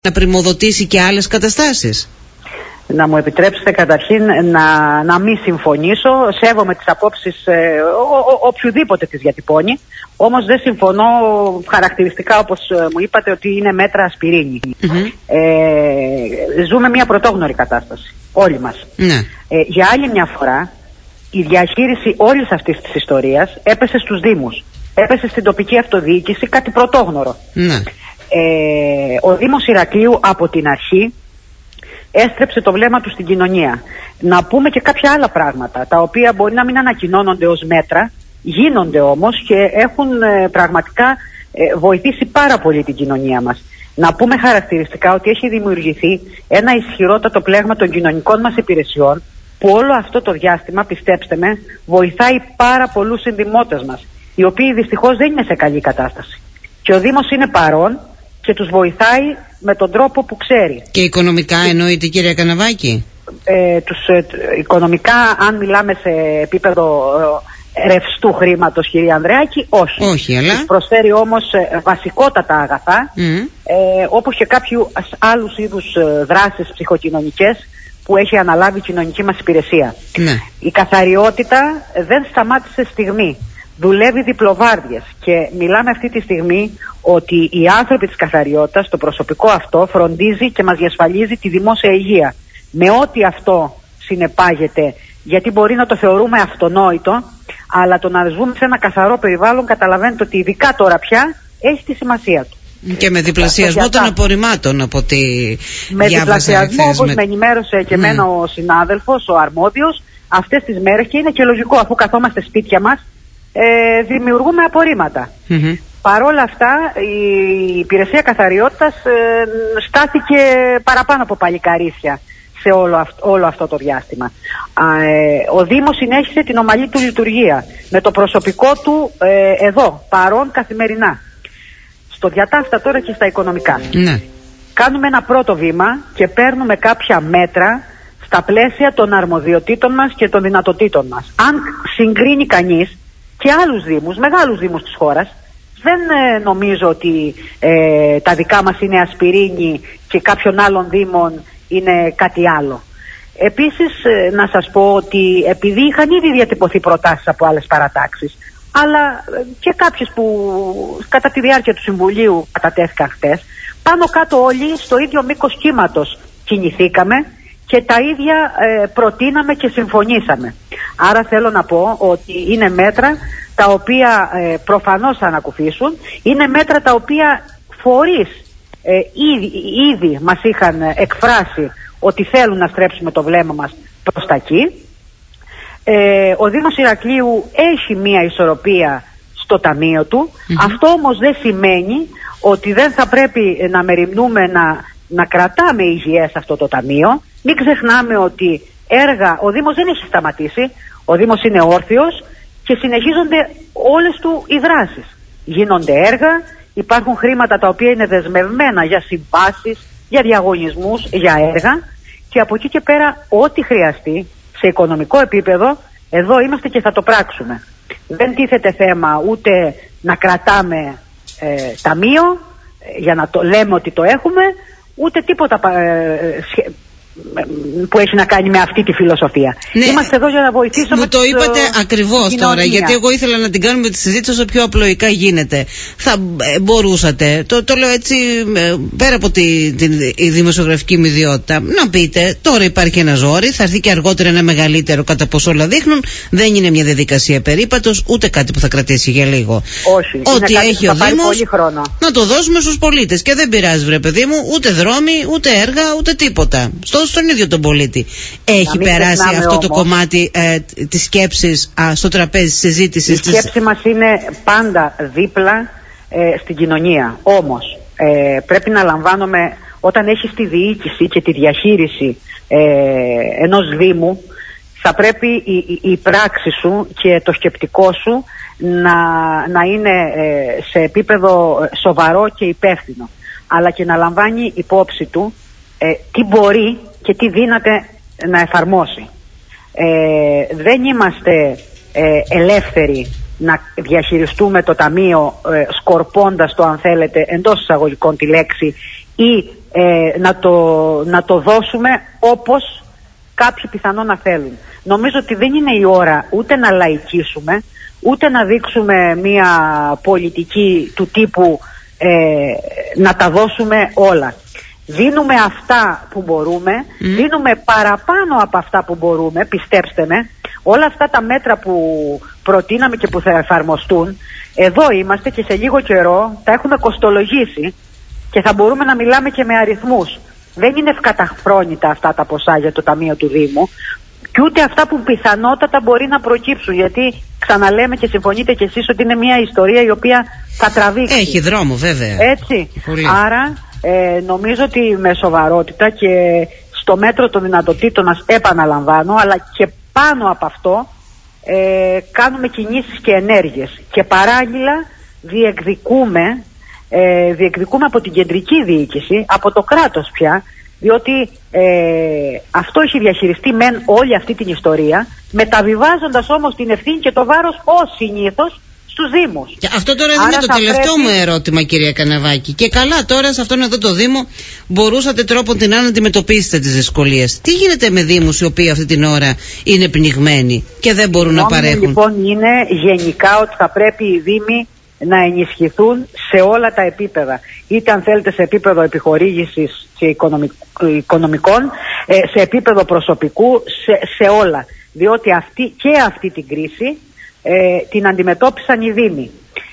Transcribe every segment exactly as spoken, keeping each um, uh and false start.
να πρημοδοτήσει και άλλες καταστάσεις? Να μου επιτρέψετε καταρχήν να, να μην συμφωνήσω. Σέβομαι τις απόψεις ε, ο, ο, οποιοδήποτε τις διατυπώνει. Όμως δεν συμφωνώ χαρακτηριστικά, όπως μου είπατε, ότι είναι μέτρα ασπιρίνη. Mm-hmm. Ε, ζούμε μια πρωτόγνωρη κατάσταση. Όλοι μας. Mm-hmm. Ε, για άλλη μια φορά η διαχείριση όλης αυτής της ιστορίας έπεσε στους Δήμους. Έπεσε στην τοπική αυτοδιοίκηση, κάτι πρωτόγνωρο. Mm-hmm. Ε, ο Δήμος Ηρακλείου από την αρχή έστρεψε το βλέμμα του στην κοινωνία. Να πούμε και κάποια άλλα πράγματα, τα οποία μπορεί να μην ανακοινώνονται ως μέτρα, γίνονται όμως και έχουν ε, πραγματικά ε, βοηθήσει πάρα πολύ την κοινωνία μας. Να πούμε χαρακτηριστικά ότι έχει δημιουργηθεί ένα ισχυρότατο πλέγμα των κοινωνικών μας υπηρεσιών, που όλο αυτό το διάστημα, πιστέψτε με, βοηθάει πάρα πολλούς συνδημότες μας, οι οποίοι δυστυχώς δεν είναι σε καλή κατάσταση. Και ο Δήμος είναι παρόν και τους βοηθάει με τον τρόπο που ξέρει. Και οικονομικά εννοείται, κυρία Καναβάκη? Ε, τους, ε, οικονομικά, αν μιλάμε σε επίπεδο ε, ρευστού χρήματος, κυρία Ανδρεάκη, όχι. Όχι, αλλά... Τους προσφέρει όμως ε, βασικότατα αγαθά, mm. ε, όπως και κάποιους άλλους είδους ε, δράσεις ψυχοκοινωνικές που έχει αναλάβει η κοινωνική μας υπηρεσία. Mm. Η καθαριότητα δεν σταμάτησε στιγμή. Δουλεύει διπλοβάρδιες και μιλάμε αυτή τη στιγμή ότι οι άνθρωποι της καθαριότητας, το προσωπικό αυτό, φροντίζει και μας διασφαλίζει τη δημόσια υγεία. Με ό,τι αυτό συνεπάγεται, γιατί μπορεί να το θεωρούμε αυτονόητο, αλλά το να ζούμε σε ένα καθαρό περιβάλλον, καταλαβαίνετε ότι ειδικά τώρα πια έχει τη σημασία του. Και με διπλασιασμό των απορριμμάτων από τη Με διπλασιασμό, όπως με... με ενημέρωσε και εμένα mm. ο συνάδελφος, ο αρμόδιος, αυτές τις μέρες, και είναι και λογικό αφού καθόμαστε σπίτια μας, ε, δημιουργούμε απορρίμματα. Mm-hmm. Παρ' όλα αυτά η υπηρεσία καθαριότητας ε, στάθηκε παραπάνω από παλικαρίσια σε όλο αυτό, όλο αυτό το διάστημα. Ε, ο Δήμος συνέχισε την ομαλή του λειτουργία με το προσωπικό του ε, εδώ, παρόν καθημερινά. Στο διατάφτα τώρα και στα οικονομικά. Ναι. Κάνουμε ένα πρώτο βήμα και παίρνουμε κάποια μέτρα στα πλαίσια των αρμοδιοτήτων μας και των δυνατοτήτων μας. Αν συγκρίνει κανείς και άλλους δήμους, μεγάλους δήμους της χώρας, δεν ε, νομίζω ότι ε, τα δικά μας είναι ασπιρίνη και κάποιων άλλων δήμων είναι κάτι άλλο. Επίσης ε, να σας πω ότι επειδή είχαν ήδη διατυπωθεί προτάσεις από άλλες παρατάξεις, αλλά ε, και κάποιες που κατά τη διάρκεια του Συμβουλίου κατατέθηκαν χτες, πάνω κάτω όλοι στο ίδιο μήκος κύματος κινηθήκαμε και τα ίδια ε, προτείναμε και συμφωνήσαμε. Άρα θέλω να πω ότι είναι μέτρα τα οποία ε, προφανώς θα ανακουφίσουν, είναι μέτρα τα οποία φορείς ε, ήδη, ήδη μας είχαν εκφράσει ότι θέλουν να στρέψουμε το βλέμμα μας προς τα εκεί. Ε, ο Δήμος Ηρακλείου έχει μία ισορροπία στο ταμείο του, mm-hmm. αυτό όμως δεν σημαίνει ότι δεν θα πρέπει να μεριμνούμε να, να κρατάμε υγιές αυτό το ταμείο. Μην ξεχνάμε ότι έργα, ο Δήμος δεν έχει σταματήσει, ο Δήμος είναι όρθιος και συνεχίζονται όλες του οι δράσεις. Γίνονται έργα, υπάρχουν χρήματα τα οποία είναι δεσμευμένα για συμβάσεις, για διαγωνισμούς, για έργα, και από εκεί και πέρα ό,τι χρειαστεί σε οικονομικό επίπεδο, εδώ είμαστε και θα το πράξουμε. Δεν τίθεται θέμα ούτε να κρατάμε ε, ταμείο ε, για να το λέμε ότι το έχουμε, ούτε τίποτα ε, σχε, που έχει να κάνει με αυτή τη φιλοσοφία. Ναι, είμαστε εδώ για να βοηθήσουμε. Μου το είπατε uh, ακριβώς τώρα, γιατί εγώ ήθελα να την κάνουμε τη συζήτηση όσο πιο απλοϊκά γίνεται. Θα ε, μπορούσατε, το, το λέω έτσι ε, πέρα από τη, την η δημοσιογραφική μου ιδιότητα, να πείτε τώρα υπάρχει ένα ζόρι, θα έρθει και αργότερα ένα μεγαλύτερο, κατά πόσο όλα δείχνουν. Δεν είναι μια διαδικασία περίπατος, ούτε κάτι που θα κρατήσει για λίγο. Όχι, ό,τι έχει ο Δήμος να το δώσουμε στους πολίτες. Και δεν πειράζει, βρε παιδί μου, ούτε δρόμοι, ούτε έργα, ούτε τίποτα. Στο στον ίδιο τον πολίτη. Έχει περάσει αυτό όμως το κομμάτι ε, της σκέψης α, στο τραπέζι της συζήτησης? Η της... σκέψη μας είναι πάντα δίπλα ε, στην κοινωνία. Όμως ε, πρέπει να λαμβάνουμε, όταν έχεις τη διοίκηση και τη διαχείριση ε, ενός Δήμου, θα πρέπει η, η, η πράξη σου και το σκεπτικό σου να, να είναι ε, σε επίπεδο σοβαρό και υπεύθυνο, αλλά και να λαμβάνει υπόψη του ε, τι μπορεί και τι δύναται να εφαρμόσει. Ε, δεν είμαστε ε, ελεύθεροι να διαχειριστούμε το ταμείο ε, σκορπώντας το, αν θέλετε, εντός εισαγωγικών τη λέξη, ή ε, να, το, να το δώσουμε όπως κάποιοι πιθανόν να θέλουν. Νομίζω ότι δεν είναι η ώρα ούτε να λαϊκίσουμε, ούτε να δείξουμε μια πολιτική του τύπου ε, να τα δώσουμε όλα. Δίνουμε αυτά που μπορούμε, mm. δίνουμε παραπάνω από αυτά που μπορούμε, πιστέψτε με. Όλα αυτά τα μέτρα που προτείναμε και που θα εφαρμοστούν, εδώ είμαστε και σε λίγο καιρό τα έχουμε κοστολογήσει και θα μπορούμε να μιλάμε και με αριθμούς. Δεν είναι ευκαταφρόνητα αυτά τα ποσά για το Ταμείο του Δήμου και ούτε αυτά που πιθανότατα μπορεί να προκύψουν, γιατί ξαναλέμε και συμφωνείτε κι εσείς ότι είναι μια ιστορία η οποία θα τραβήξει. Έχει δρόμο βέβαια. Έτσι. Πολύ. Άρα ε, νομίζω ότι με σοβαρότητα και στο μέτρο των δυνατοτήτων μας, επαναλαμβάνω, αλλά και πάνω από αυτό ε, κάνουμε κινήσεις και ενέργειες και παράλληλα διεκδικούμε, ε, διεκδικούμε από την κεντρική διοίκηση, από το κράτος πια, διότι ε, αυτό έχει διαχειριστεί μεν όλη αυτή την ιστορία, μεταβιβάζοντας όμως την ευθύνη και το βάρος ως συνήθως στους Δήμους. Και αυτό τώρα είναι το τελευταίο πρέπει... μου ερώτημα, κυρία Καναβάκη. Και καλά, τώρα σε αυτόν εδώ το Δήμο μπορούσατε τρόπον την να αντιμετωπίσετε τις δυσκολίες. Τι γίνεται με Δήμους οι οποίοι αυτή την ώρα είναι πνιγμένοι και δεν μπορούν Νόμου, να παρέχουν? Λοιπόν, είναι γενικά ότι θα πρέπει οι Δήμοι να ενισχυθούν σε όλα τα επίπεδα. Είτε αν θέλετε σε επίπεδο επιχορήγησης και οικονομικών, σε επίπεδο προσωπικού, σε, σε όλα. Διότι αυτή, και αυτή την κρίση ε, την αντιμετώπισαν οι Δήμοι.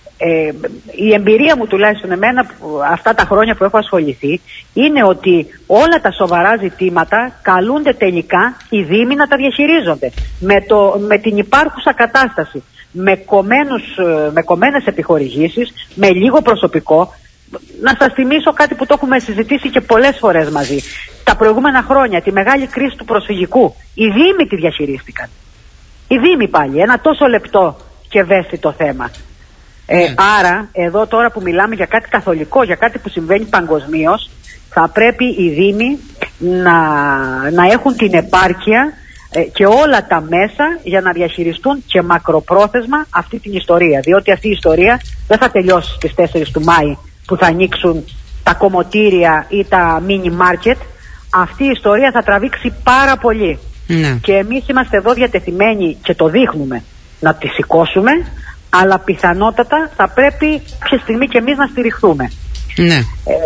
Ε, η εμπειρία μου τουλάχιστον εμένα αυτά τα χρόνια που έχω ασχοληθεί είναι ότι όλα τα σοβαρά ζητήματα καλούνται τελικά οι Δήμοι να τα διαχειρίζονται με, το, με την υπάρχουσα κατάσταση, με, κομμένους, με κομμένες επιχορηγήσεις, με λίγο προσωπικό. Να σας θυμίσω κάτι που το έχουμε συζητήσει και πολλές φορές μαζί. Τα προηγούμενα χρόνια, τη μεγάλη κρίση του προσφυγικού, οι Δήμοι τη διαχειρίστηκαν. Οι Δήμοι πάλι, ένα τόσο λεπτό και ευαίσθητο θέμα. Ε, yeah. Άρα, εδώ τώρα που μιλάμε για κάτι καθολικό, για κάτι που συμβαίνει παγκοσμίως, θα πρέπει οι Δήμοι να, να έχουν την επάρκεια ε, και όλα τα μέσα για να διαχειριστούν και μακροπρόθεσμα αυτή την ιστορία. Διότι αυτή η ιστορία δεν θα τελειώσει στις τέσσερις του Μάη που θα ανοίξουν τα κομμωτήρια ή τα mini market. Αυτή η ιστορία θα τραβήξει πάρα πολύ. Ναι. Και εμείς είμαστε εδώ διατεθειμένοι και το δείχνουμε να τη σηκώσουμε, αλλά πιθανότατα θα πρέπει κάποια στιγμή και εμείς να στηριχθούμε. Ναι.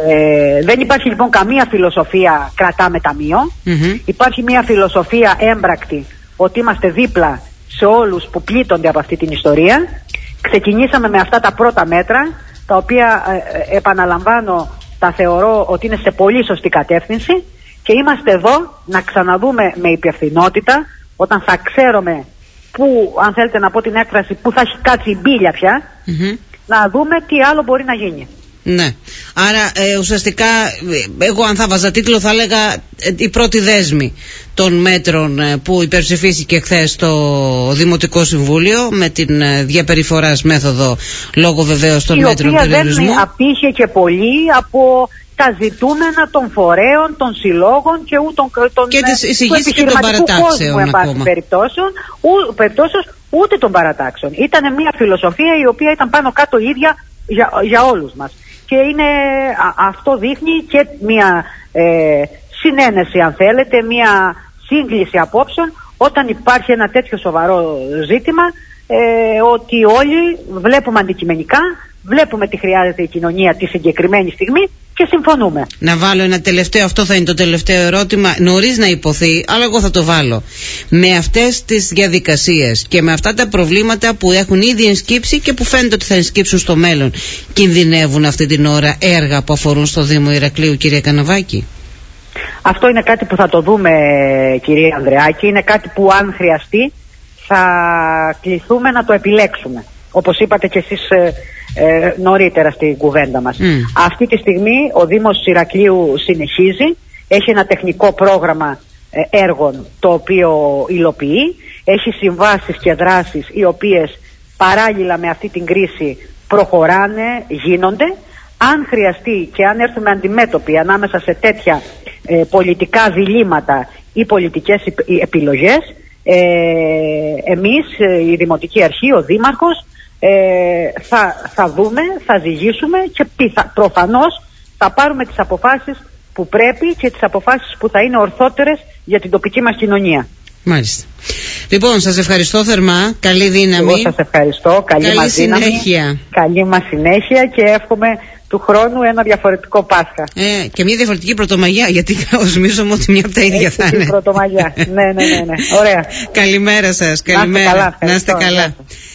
Ε, δεν υπάρχει λοιπόν καμία φιλοσοφία κρατάμε ταμείο. Mm-hmm. Υπάρχει μια φιλοσοφία έμπρακτη ότι είμαστε δίπλα σε όλους που πλήττονται από αυτή την ιστορία. Ξεκινήσαμε με αυτά τα πρώτα μέτρα, τα οποία ε, επαναλαμβάνω τα θεωρώ ότι είναι σε πολύ σωστή κατεύθυνση και είμαστε εδώ να ξαναδούμε με υπευθυνότητα όταν θα ξέρουμε που, αν θέλετε να πω την έκφραση, που θα έχει κάτσει η μπίλια πια, mm-hmm. να δούμε τι άλλο μπορεί να γίνει. Ναι, άρα ε, ουσιαστικά εγώ αν θα βάζα τίτλο θα έλεγα ε, η πρώτη δέσμη των μέτρων ε, που υπερψηφίστηκε χθες στο Δημοτικό Συμβούλιο με την ε, διαπεριφοράς μέθοδο λόγω βεβαίως των η μέτρων περιορισμού. Η οποία δεν απήχε και πολύ από τα ζητούμενα των φορέων, των συλλόγων και ούτων των, και τις εισηγήσεις και των παρατάξεων κόσμου, ακόμα. Περιπτώσεων, ού, περιπτώσεις, ούτε των παρατάξεων. Ήταν μια φιλοσοφία η οποία ήταν πάνω κάτω ίδια για, για όλους μας. Και είναι, α, αυτό δείχνει και μια ε, συνένεση, αν θέλετε, μια σύγκληση απόψεων όταν υπάρχει ένα τέτοιο σοβαρό ζήτημα, ε, ότι όλοι βλέπουμε αντικειμενικά, βλέπουμε τι χρειάζεται η κοινωνία τη συγκεκριμένη στιγμή και συμφωνούμε. Να βάλω ένα τελευταίο, αυτό θα είναι το τελευταίο ερώτημα, νωρίς να υποθεί, αλλά εγώ θα το βάλω. Με αυτές τις διαδικασίες και με αυτά τα προβλήματα που έχουν ήδη ενσκύψει και που φαίνεται ότι θα ενσκύψουν στο μέλλον, κινδυνεύουν αυτή την ώρα έργα που αφορούν στο Δήμο Ηρακλείου, κυρία Καναβάκη? Αυτό είναι κάτι που θα το δούμε, κυρία Ανδρεάκη. Είναι κάτι που αν χρειαστεί θα κληθούμε να το επιλέξουμε. Όπως είπατε και εσείς ε, ε, νωρίτερα στην κουβέντα μας. Mm. Αυτή τη στιγμή ο Δήμος Ηρακλείου συνεχίζει. Έχει ένα τεχνικό πρόγραμμα ε, έργων το οποίο υλοποιεί. Έχει συμβάσεις και δράσεις οι οποίες παράλληλα με αυτή την κρίση προχωράνε, γίνονται. Αν χρειαστεί και αν έρθουμε αντιμέτωποι ανάμεσα σε τέτοια ε, πολιτικά διλήμματα ή πολιτικές επιλογές, ε, εμείς, ε, η Δημοτική Αρχή, ο Δήμαρχος, ε, θα, θα δούμε, θα ζυγίσουμε και πιθα, προφανώς θα πάρουμε τις αποφάσεις που πρέπει και τις αποφάσεις που θα είναι ορθότερες για την τοπική μας κοινωνία. Μάλιστα. Λοιπόν, σας ευχαριστώ θερμά. Καλή δύναμη. Εγώ σας ευχαριστώ. Καλή, καλή μας συνέχεια. Δύναμη. Καλή μας συνέχεια και εύχομαι του χρόνου ένα διαφορετικό Πάσχα. Ε, και μια διαφορετική Πρωτομαγιά, γιατί νομίζουμε ότι μια από τα ίδια έτσι θα είναι. Πρωτομαγιά. ναι, ναι, ναι, ναι. Ωραία. Καλημέρα σας. Καλημέρα. Να είστε καλά. Να είστε καλά.